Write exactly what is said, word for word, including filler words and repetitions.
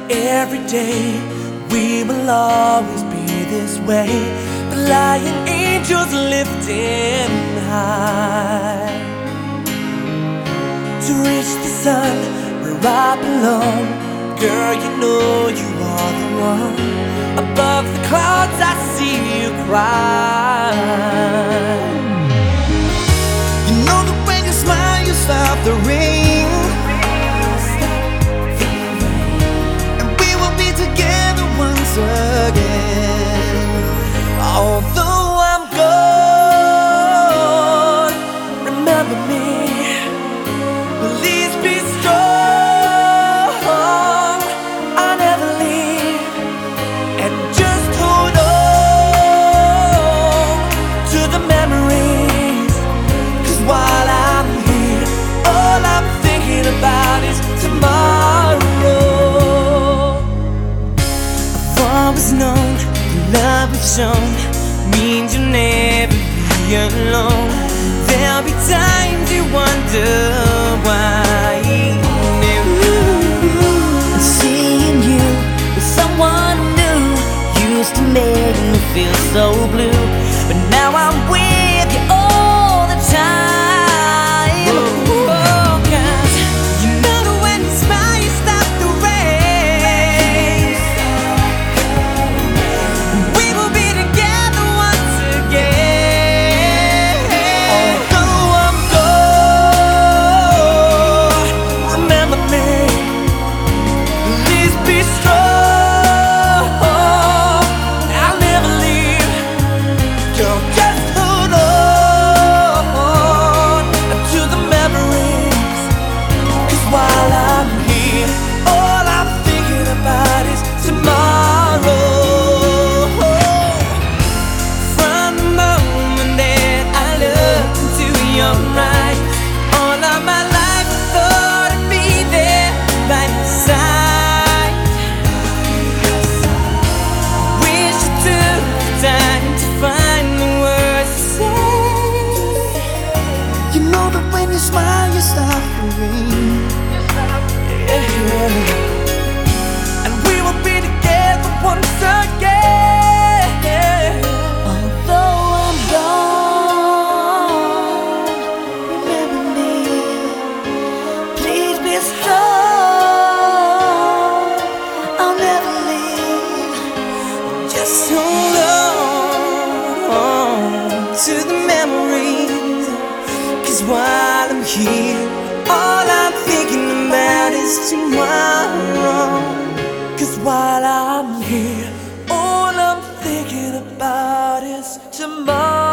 every day we will always be this way. The lying angels lifting high to reach the sun where I belong. Girl, you know you are the one. Above the clouds I see you cry. You know that when you smile you stop the rain, and we will be together once again. Although I'm gone, remember me. Please be strong, I'll never leave. And just hold on to the memories, 'cause while I'm here, all I'm thinking about is tomorrow. I've always known the love we've shown means you'll never be alone. There'll be times you wonder why. And seeing you with someone new used to make me feel so blue, but now I'm with you all the time. Oh, 'cause you know that when you smile you stop the rain, and we will be together once again. Although I'm gone, remember me. Please be strong, I'll never leave. Girl, just hold on to the memories, 'cause while I'm here, all I'm thinking about is tomorrow. From the moment that I looked into your eyes, all of my life I thought I'd be there by your side. Wish you took the time to find the words to say. You know that when you smile you stop the rain. Yeah. And we will be together once again. Although I'm gone, remember me. Please be strong, I'll never leave. just hold on to the memories, 'cause while I'm here, all I'm thinking about is tomorrow. 'Cause while I'm here, all I'm thinking about is tomorrow.